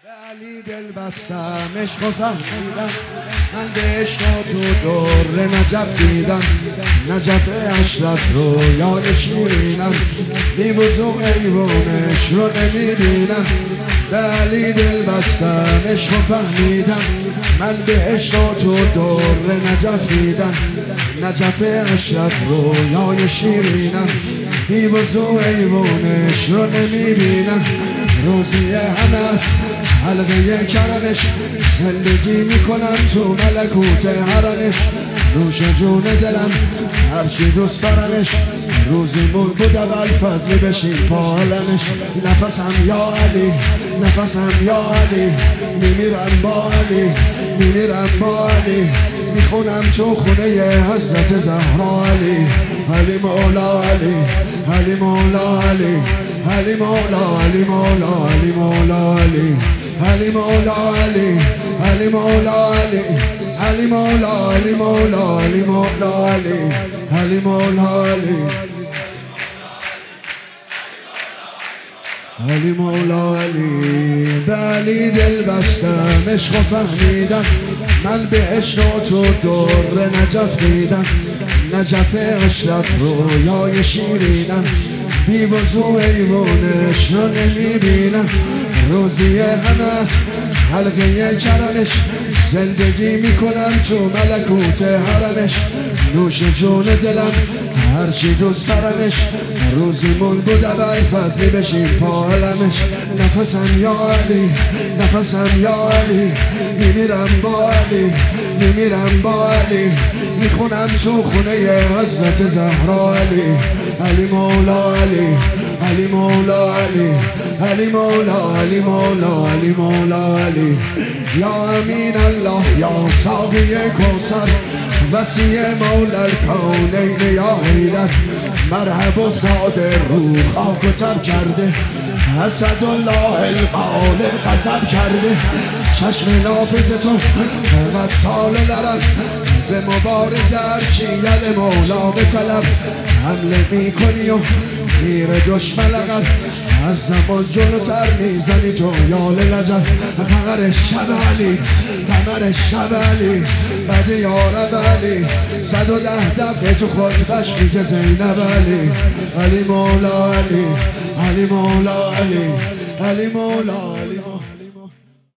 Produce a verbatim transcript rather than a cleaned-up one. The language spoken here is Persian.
علی دل بستم عشق و فهمیدم، من به عشق تو دور نجف دیدم. نجف اشرف رویای شیرینم، بی وضوع ایوانش رو نمیبینم. به علی دل بستم عشق و فهمیدم، من به عشق تو دور نجف دیدم. نجف اشرف رویای شیرینم، بی وضوع ایوانش رو نمیبینم. روزی همه است حلقه کرمش، زندگی میکنم تو ملکوت حرمش. نوش جون دلم هرچی دوست دارمش، روزی مون بود اول فضلی بشین پا علمش. نفسم یا علی، نفسم یا علی، میمیرم با علی، میمیرم با علی. میخونم تو خونه حضرت زهرا علی. علی مولا علی، علی مولا علی، علی مولا علی مولا علی مولا علی، علی مولا علی، علی مولا علی، علی مولا علی مولا علی مولا علی، علی مولا علی، علی مولا علی. به علی دل بستم عشق و فهمیدم، من به عشق تو دور نجف دیدم. نجف اشرف رویای شیرینم، بی وضوع ایوانش رو نمیبینم. روزی همه است حلقه کرمش، زندگی میکنم تو ملکوت حرمش. نوش جون دلم هرچی دوست دارمش، روزی مون بود اول فضلی بشین پا علمش. نفسم یا علی، نفسم یا علی، میمیرم با علی، میمیرم با علی. میخونم تو خونه حضرت زهرا علی. علی مولا علی، علی مولا علی، علی مولا علی مولا علی مولا علی. یا امین الله یا ساقی کوثر، وسیع مولا الکونین یا حیدر. مرحب افتاده رو خاک و تب کرده، اسدالله الغالب غضب کرده. چشم نافذ تو قد سال لرم، به مبارز ارچیل مولا به طلب. حمله میکنی و میره دشمن لقب، از زمان جلوتر میزنی تو یال لجب. قمر شب علی، قمر شب علی، بعد یارب علی. صد و ده دفعه تو خود بشکی که زینب علی. علی مولا علی، علی مولا علی، علی مولا